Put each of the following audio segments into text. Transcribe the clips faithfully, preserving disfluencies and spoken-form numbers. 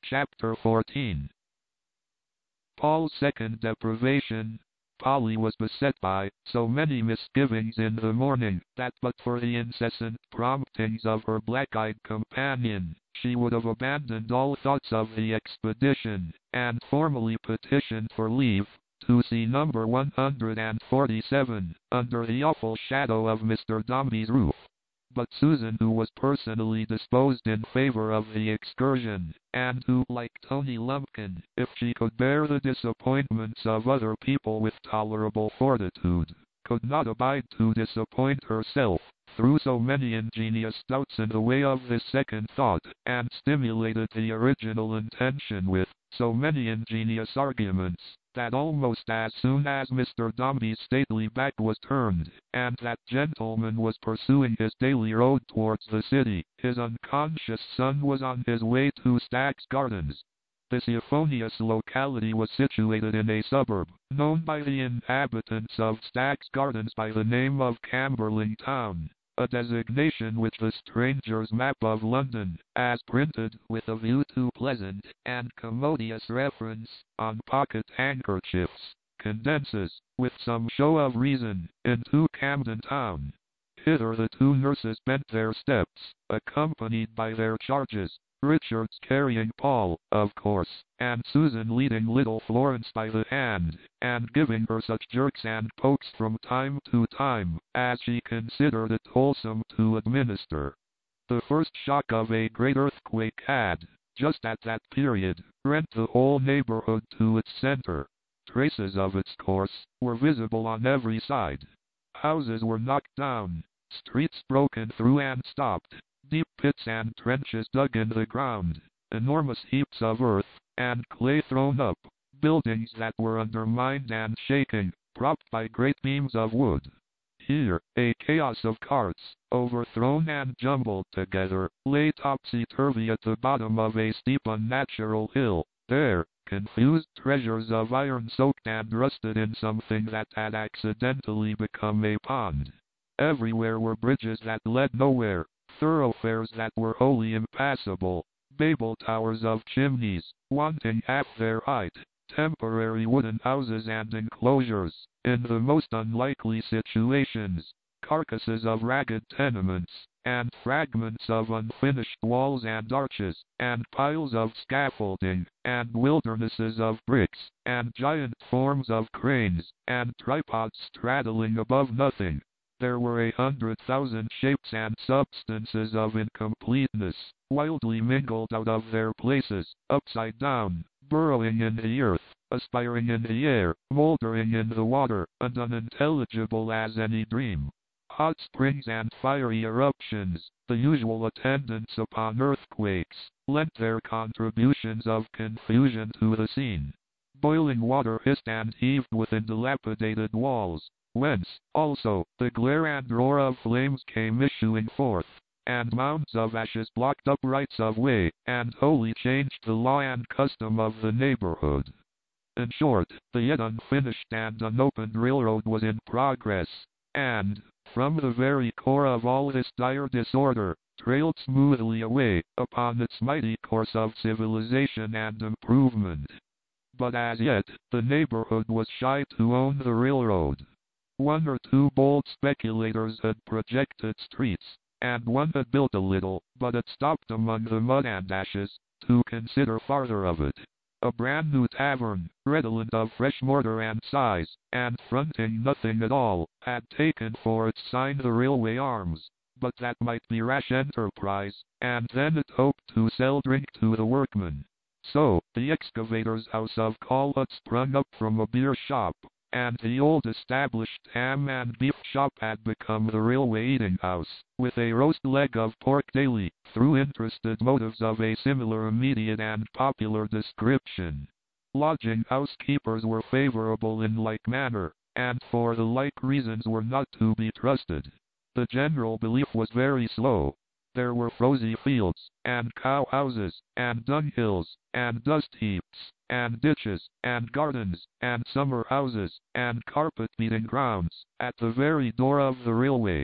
Chapter fourteen. Paul's second deprivation. Polly was beset by so many misgivings in the morning, that but for the incessant promptings of her black-eyed companion, she would have abandoned all thoughts of the expedition, and formally petitioned for leave to see number one hundred forty-seven, under the awful shadow of Mister Dombey's roof. But Susan, who was personally disposed in favor of the excursion, and who, like Tony Lumpkin, if she could bear the disappointments of other people with tolerable fortitude, could not abide to disappoint herself, threw so many ingenious doubts in the way of this second thought, and stimulated the original intention with so many ingenious arguments, that almost as soon as Mister Dombey's stately back was turned, and that gentleman was pursuing his daily road towards the city, his unconscious son was on his way to Stagg's Gardens. This euphonious locality was situated in a suburb, known by the inhabitants of Stagg's Gardens by the name of Camberling Town, a designation which the stranger's map of London, as printed with a view to pleasant and commodious reference on pocket handkerchiefs, condenses, with some show of reason, into Camden Town. Hither the two nurses bent their steps, accompanied by their charges, Richards carrying Paul, of course, and Susan leading little Florence by the hand, and giving her such jerks and pokes from time to time, as she considered it wholesome to administer. The first shock of a great earthquake had, just at that period, rent the whole neighborhood to its center. Traces of its course were visible on every side. Houses were knocked down, streets broken through and stopped, deep pits and trenches dug in the ground, enormous heaps of earth and clay thrown up, buildings that were undermined and shaken, propped by great beams of wood. Here, a chaos of carts, overthrown and jumbled together, lay topsy-turvy at the bottom of a steep unnatural hill. There, confused treasures of iron soaked and rusted in something that had accidentally become a pond. Everywhere were bridges that led nowhere, thoroughfares that were wholly impassable, Babel towers of chimneys, wanting half their height, temporary wooden houses and enclosures, in the most unlikely situations, carcasses of ragged tenements, and fragments of unfinished walls and arches, and piles of scaffolding, and wildernesses of bricks, and giant forms of cranes, and tripods straddling above nothing. There were a hundred thousand shapes and substances of incompleteness, wildly mingled out of their places, upside down, burrowing in the earth, aspiring in the air, mouldering in the water, and unintelligible as any dream. Hot springs and fiery eruptions, the usual attendants upon earthquakes, lent their contributions of confusion to the scene. Boiling water hissed and heaved within dilapidated walls, whence, also, the glare and roar of flames came issuing forth, and mounds of ashes blocked up rights of way, and wholly changed the law and custom of the neighborhood. In short, the yet unfinished and unopened railroad was in progress, and, from the very core of all this dire disorder, trailed smoothly away, upon its mighty course of civilization and improvement. But as yet, the neighborhood was shy to own the railroad. One or two bold speculators had projected streets, and one had built a little, but had stopped among the mud and ashes, to consider farther of it. A brand new tavern, redolent of fresh mortar and size, and fronting nothing at all, had taken for its sign the Railway Arms, but that might be rash enterprise, and then it hoped to sell drink to the workmen. So, the excavator's house of call had sprung up from a beer shop, and the old established ham and beef shop had become the railway eating house, with a roast leg of pork daily, through interested motives of a similar immediate and popular description. Lodging housekeepers were favorable in like manner, and for the like reasons were not to be trusted. The general belief was very slow. There were frozy fields, and cow houses, and dunghills, and dust heaps, and ditches, and gardens, and summer houses, and carpet-beating grounds, at the very door of the railway.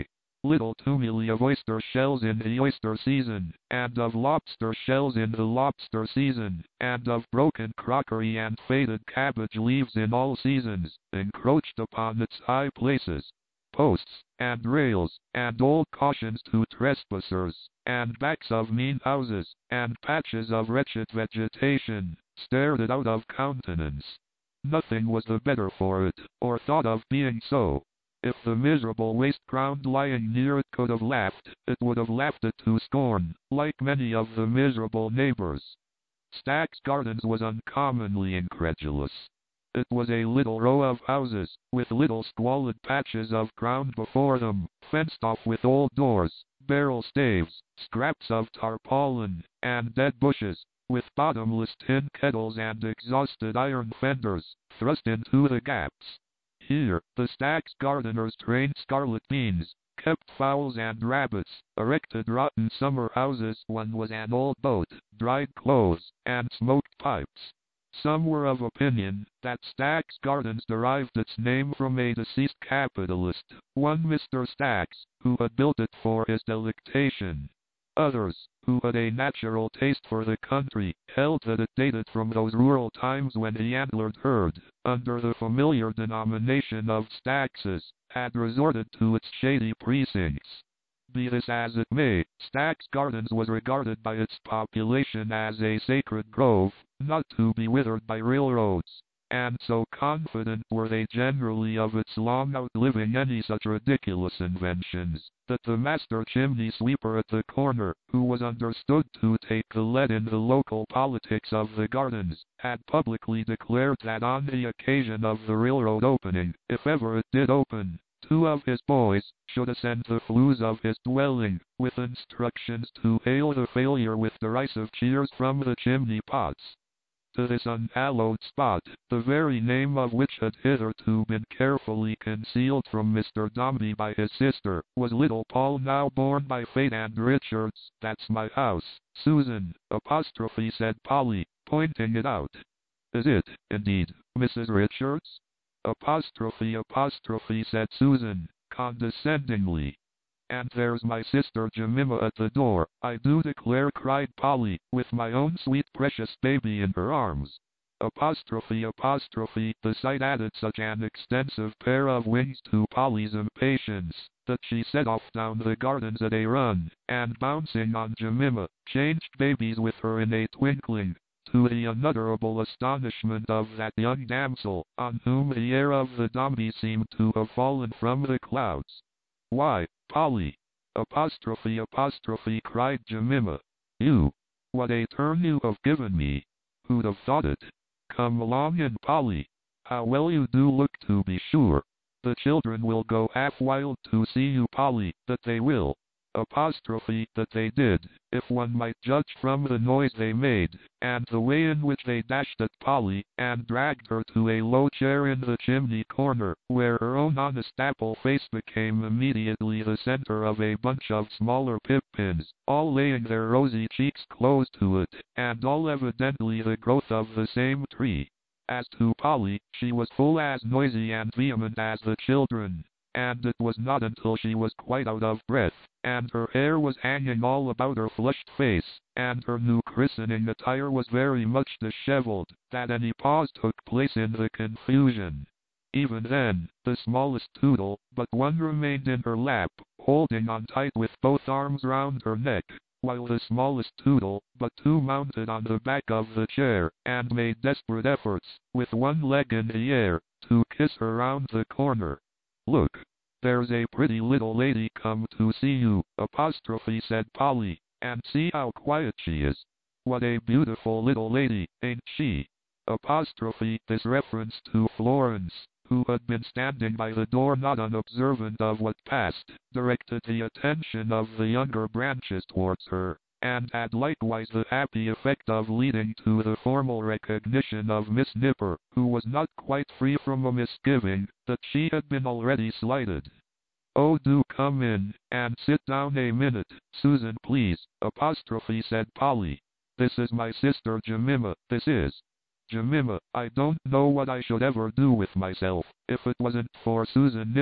little tumuli of oyster shells in the oyster season, and of lobster shells in the lobster season, and of broken crockery and faded cabbage leaves in all seasons, encroached upon its high places. Posts, and rails, and old cautions to trespassers, and backs of mean houses, and patches of wretched vegetation, stared it out of countenance. Nothing was the better for it, or thought of being so. If the miserable waste ground lying near it could have laughed, it would have laughed it to scorn, like many of the miserable neighbors. Stack's Gardens was uncommonly incredulous. It was a little row of houses, with little squalid patches of ground before them, fenced off with old doors, barrel staves, scraps of tarpaulin, and dead bushes, with bottomless tin kettles and exhausted iron fenders, thrust into the gaps. Here, the Stack's gardeners trained scarlet beans, kept fowls and rabbits, erected rotten summer houses. One was an old boat, dried clothes, and smoked pipes. Some were of opinion that Stack's Gardens derived its name from a deceased capitalist, one Mister Stacks, who had built it for his delectation. Others, who had a natural taste for the country, held that it dated from those rural times when the antlered herd, under the familiar denomination of Stackses, had resorted to its shady precincts. Be this as it may, Stack's Gardens was regarded by its population as a sacred grove, not to be withered by railroads, and so confident were they generally of its long outliving any such ridiculous inventions, that the master chimney sweeper at the corner, who was understood to take the lead in the local politics of the gardens, had publicly declared that on the occasion of the railroad opening, if ever it did open, two of his boys should ascend the flues of his dwelling, with instructions to hail the failure with derisive cheers from the chimney pots. To this unhallowed spot, the very name of which had hitherto been carefully concealed from Mister Dombey by his sister, was little Paul now borne by fate and Richards. "That's my house, Susan," apostrophe said Polly, pointing it out. "Is it, indeed, Missus Richards?" Apostrophe apostrophe said Susan, condescendingly. "And there's my sister Jemima at the door, I do declare," cried Polly, "with my own sweet precious baby in her arms." Apostrophe apostrophe, the sight added such an extensive pair of wings to Polly's impatience, that she set off down the gardens at a run, and bouncing on Jemima, changed babies with her in a twinkling, to the unutterable astonishment of that young damsel, on whom the air of the Dombey seemed to have fallen from the clouds. "Why, Polly!" Apostrophe apostrophe cried Jemima. "You! What a turn you have given me! Who'd have thought it? Come along in, Polly. How well you do look, to be sure. The children will go half wild to see you, Polly, that they will." Apostrophe that they did, if one might judge from the noise they made, and the way in which they dashed at Polly, and dragged her to a low chair in the chimney corner, where her own honest apple face became immediately the center of a bunch of smaller pip-pins, all laying their rosy cheeks close to it, and all evidently the growth of the same tree. As to Polly, she was full as noisy and vehement as the children, and it was not until she was quite out of breath, and her hair was hanging all about her flushed face, and her new christening attire was very much disheveled, that any pause took place in the confusion. Even then, the smallest Toodle, but one, remained in her lap, holding on tight with both arms round her neck, while the smallest Toodle, but two, mounted on the back of the chair, and made desperate efforts, with one leg in the air, to kiss her round the corner. "Look, there's a pretty little lady come to see you," apostrophe said Polly, "and see how quiet she is. What a beautiful little lady, ain't she?" Apostrophe, this reference to Florence, who had been standing by the door not unobservant of what passed, directed the attention of the younger branches towards her, and had likewise the happy effect of leading to the formal recognition of Miss Nipper, who was not quite free from a misgiving that she had been already slighted. "Oh, do come in, and sit down a minute, Susan, please," apostrophe said Polly. "This is my sister Jemima, this is. Jemima, I don't know what I should ever do with myself, if it wasn't for Susan Nipper.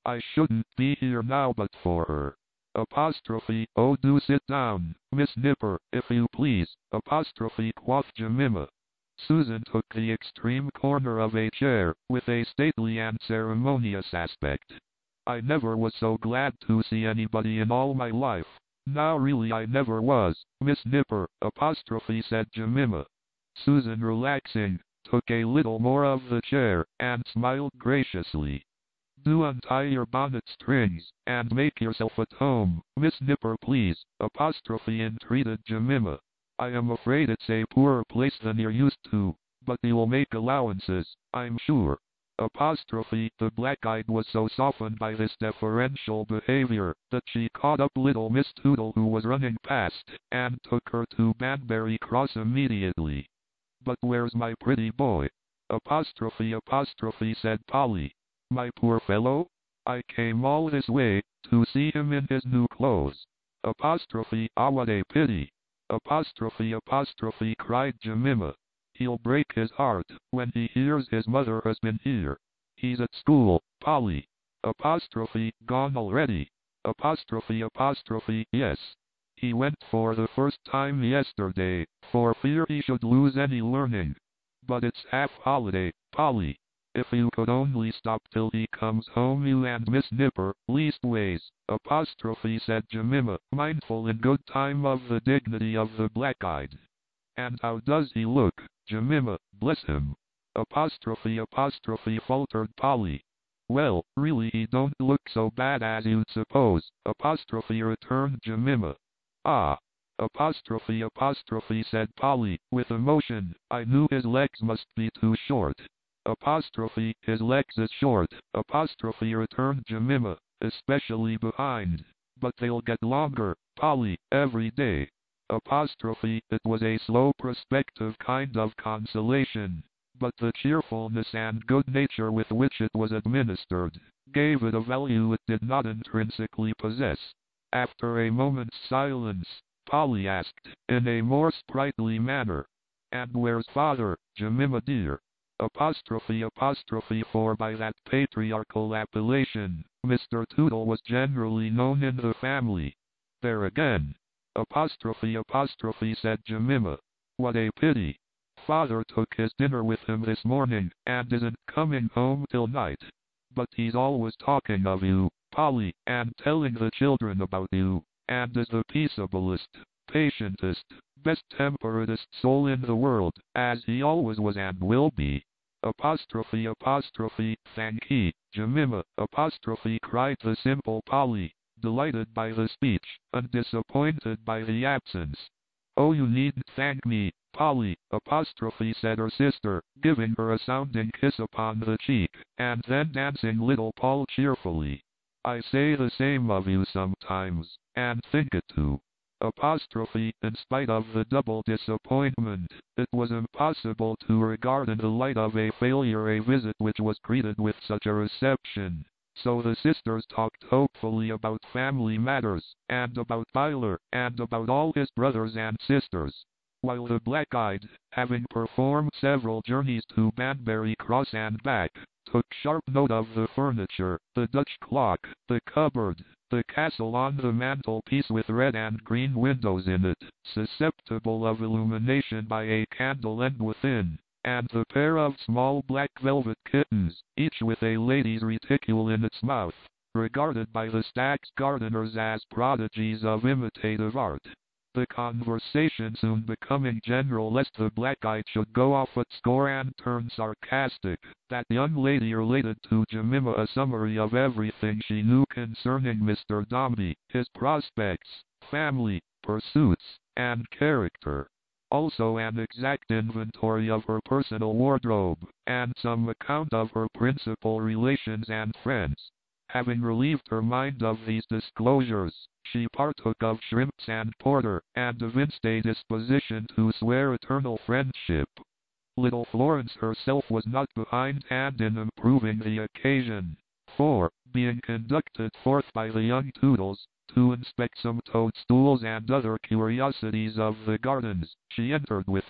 I shouldn't be here now but for her. Apostrophe, oh do sit down, Miss Nipper, if you please, apostrophe quoth Jemima. Susan took the extreme corner of a chair, with a stately and ceremonious aspect. I never was so glad to see anybody in all my life. Now really I never was, Miss Nipper, apostrophe said Jemima. Susan, relaxing, took a little more of the chair, and smiled graciously. Do untie your bonnet strings, and make yourself at home, Miss Nipper please, apostrophe entreated Jemima. I am afraid it's a poorer place than you're used to, but you'll make allowances, I'm sure. Apostrophe, the black-eyed was so softened by this deferential behavior, that she caught up little Miss Tootle who was running past, and took her to Banbury Cross immediately. But where's my pretty boy? Apostrophe apostrophe said Polly. My poor fellow? I came all this way, to see him in his new clothes. Apostrophe, ah what a pity. Apostrophe apostrophe cried Jemima. He'll break his heart, when he hears his mother has been here. He's at school, Polly. Apostrophe, gone already. Apostrophe apostrophe, yes. He went for the first time yesterday, for fear he should lose any learning. But it's half holiday, Polly. If you could only stop till he comes home, you and Miss Nipper, leastways, apostrophe said Jemima, mindful in good time of the dignity of the black-eyed. And how does he look, Jemima, bless him? Apostrophe apostrophe faltered Polly. Well, really he don't look so bad as you'd suppose, apostrophe returned Jemima. Ah! Apostrophe apostrophe said Polly, with emotion, I knew his legs must be too short. Apostrophe, his legs is short, apostrophe returned Jemima, especially behind. But they'll get longer, Polly, every day. Apostrophe, it was a slow prospective kind of consolation, but the cheerfulness and good nature with which it was administered, gave it a value it did not intrinsically possess. After a moment's silence, Polly asked, in a more sprightly manner, And where's father, Jemima dear? Apostrophe apostrophe for by that patriarchal appellation, Mister Tootle was generally known in the family. There again. Apostrophe apostrophe said Jemima. What a pity. Father took his dinner with him this morning, and isn't coming home till night. But he's always talking of you, Polly, and telling the children about you, and is the peaceablest, patientest, best-temperedest soul in the world, as he always was and will be. Apostrophe apostrophe, thank ye, Jemima, apostrophe cried the simple Polly, delighted by the speech, and disappointed by the absence. Oh, you needn't thank me, Polly, apostrophe said her sister, giving her a sounding kiss upon the cheek, and then dancing little Paul cheerfully. I say the same of you sometimes, and think it too. Apostrophe, in spite of the double disappointment, it was impossible to regard in the light of a failure a visit which was greeted with such a reception. So the sisters talked hopefully about family matters, and about Byler, and about all his brothers and sisters. While the black-eyed, having performed several journeys to Banbury Cross and back, took sharp note of the furniture, the Dutch clock, the cupboard, the castle on the mantelpiece with red and green windows in it, susceptible of illumination by a candle end within, and the pair of small black velvet kittens, each with a lady's reticule in its mouth, regarded by the Stack's gardeners as prodigies of imitative art. The conversation soon becoming general lest the black-eyed should go off at score and turn sarcastic, that young lady related to Jemima a summary of everything she knew concerning Mister Dombey, his prospects, family, pursuits, and character. Also an exact inventory of her personal wardrobe, and some account of her principal relations and friends. Having relieved her mind of these disclosures, she partook of shrimps and porter, and evinced a disposition to swear eternal friendship. Little Florence herself was not behindhand in improving the occasion, for, being conducted forth by the young Tootles, to inspect some toadstools and other curiosities of the gardens, she entered with them,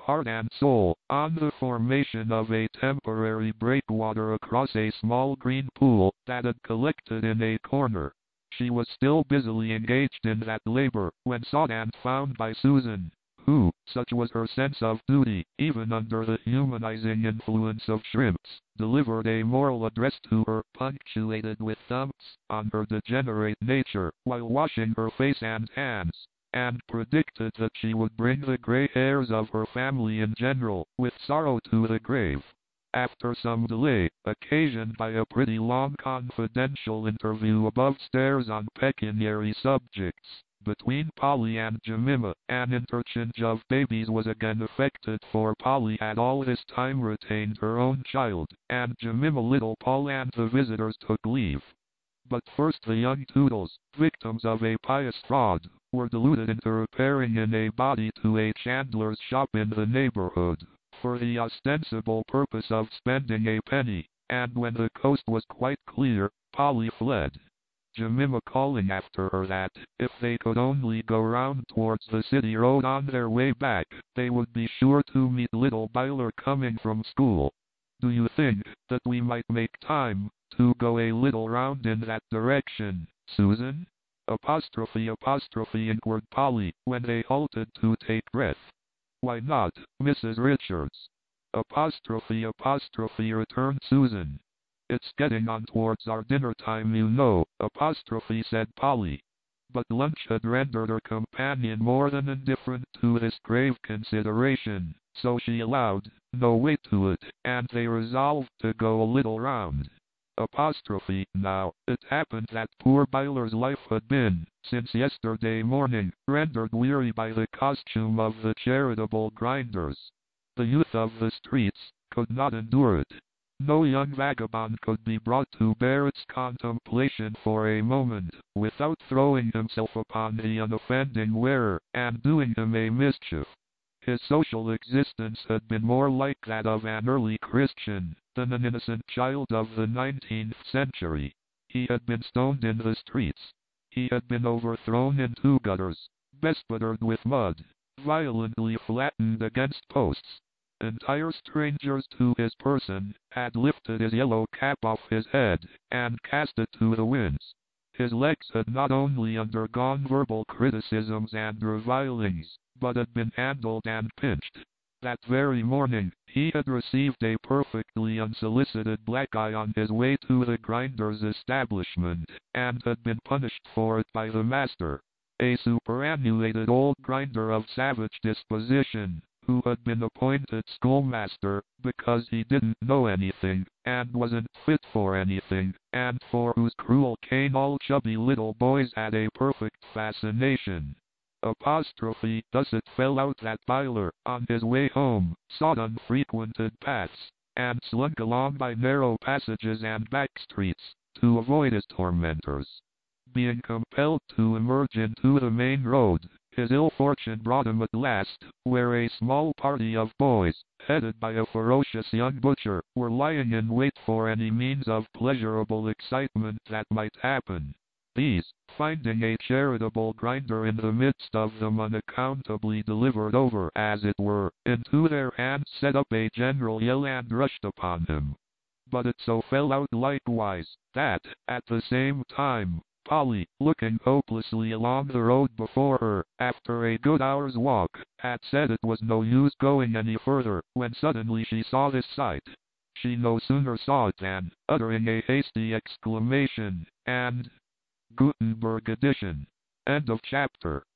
heart and soul on the formation of a temporary breakwater across a small green pool that had collected in a corner. She was still busily engaged in that labor when sought and found by Susan, who, such was her sense of duty, even under the humanizing influence of shrimps, delivered a moral address to her, punctuated with thumps on her degenerate nature, while washing her face and hands, and predicted that she would bring the gray hairs of her family in general, with sorrow to the grave. After some delay, occasioned by a pretty long confidential interview above stairs on pecuniary subjects, between Polly and Jemima, an interchange of babies was again effected, for Polly had all this time retained her own child, and Jemima little Paul, and the visitors took leave. But first the young Toodles, victims of a pious fraud, were deluded into repairing in a body to a chandler's shop in the neighborhood, for the ostensible purpose of spending a penny, and when the coast was quite clear, Polly fled, Jemima calling after her that, if they could only go round towards the city road on their way back, they would be sure to meet little Byler coming from school. "Do you think that we might make time to go a little round in that direction, Susan?" Apostrophe apostrophe inquired Polly, when they halted to take breath. "Why not, Missus Richards?" Apostrophe apostrophe returned Susan. "It's getting on towards our dinner time, you know," apostrophe said Polly. But lunch had rendered her companion more than indifferent to this grave consideration, so she allowed no weight to it, and they resolved to go a little round. Apostrophe. Now, it happened that poor Byler's life had been, since yesterday morning, rendered weary by the costume of the charitable grinders. The youth of the streets could not endure it. No young vagabond could be brought to bear its contemplation for a moment, without throwing himself upon the unoffending wearer, and doing him a mischief. His social existence had been more like that of an early Christian, than an innocent child of the nineteenth century. He had been stoned in the streets. He had been overthrown into gutters, bespattered with mud, violently flattened against posts. Entire strangers to his person had lifted his yellow cap off his head, and cast it to the winds. His legs had not only undergone verbal criticisms and revilings, but had been handled and pinched. That very morning, he had received a perfectly unsolicited black eye on his way to the grinder's establishment, and had been punished for it by the master, a superannuated old grinder of savage disposition, who had been appointed schoolmaster because he didn't know anything, and wasn't fit for anything, and for whose cruel cane all chubby little boys had a perfect fascination. Apostrophe. Thus it fell out that Byler, on his way home, sought unfrequented paths, and slunk along by narrow passages and back streets, to avoid his tormentors. Being compelled to emerge into the main road, his ill fortune brought him at last, where a small party of boys, headed by a ferocious young butcher, were lying in wait for any means of pleasurable excitement that might happen. These, finding a charitable grinder in the midst of them unaccountably delivered over, as it were, into their hands, set up a general yell and rushed upon him. But it so fell out likewise, that, at the same time, Polly, looking hopelessly along the road before her, after a good hour's walk, had said it was no use going any further, when suddenly she saw this sight. She no sooner saw it than, uttering a hasty exclamation, and Gutenberg edition. End of chapter.